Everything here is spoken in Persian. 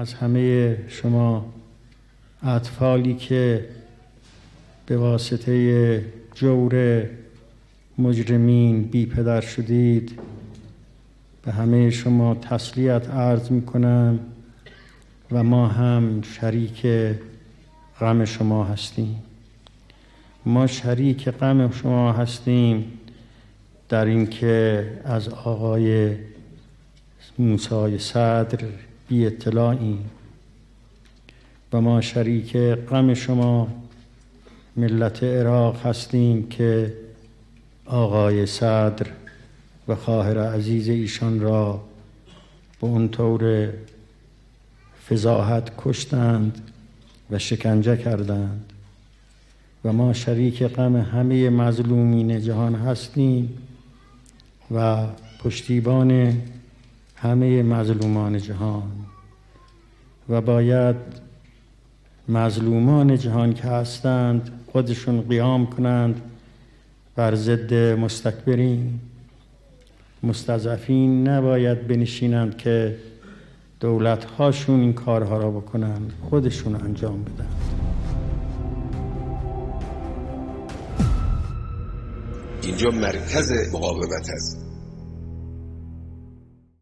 از همه شما اطفالی که به واسطه جور مجرمین بی پدر شدید، به همه شما تسلیت عرض میکنم و ما هم شریک غم شما هستیم. ما شریک غم شما هستیم در اینکه از آقای موسی صدر بی اطلاعیم و ما شریک غم شما ملت عراق هستیم که آقای صدر و خواهر عزیز ایشان را به اون طور فضاحت کشتند و شکنجه کردند و ما شریک غم همه مظلومین جهان هستیم و پشتیبان همه مظلومان جهان و باید مظلومان جهان که هستند خودشون قیام کنند بر ضد مستکبرین. مستضعفین نباید بنشینند که دولت‌هاشون این کارها را بکنند، خودشون انجام بدن. اینجا مرکز مقاومت است.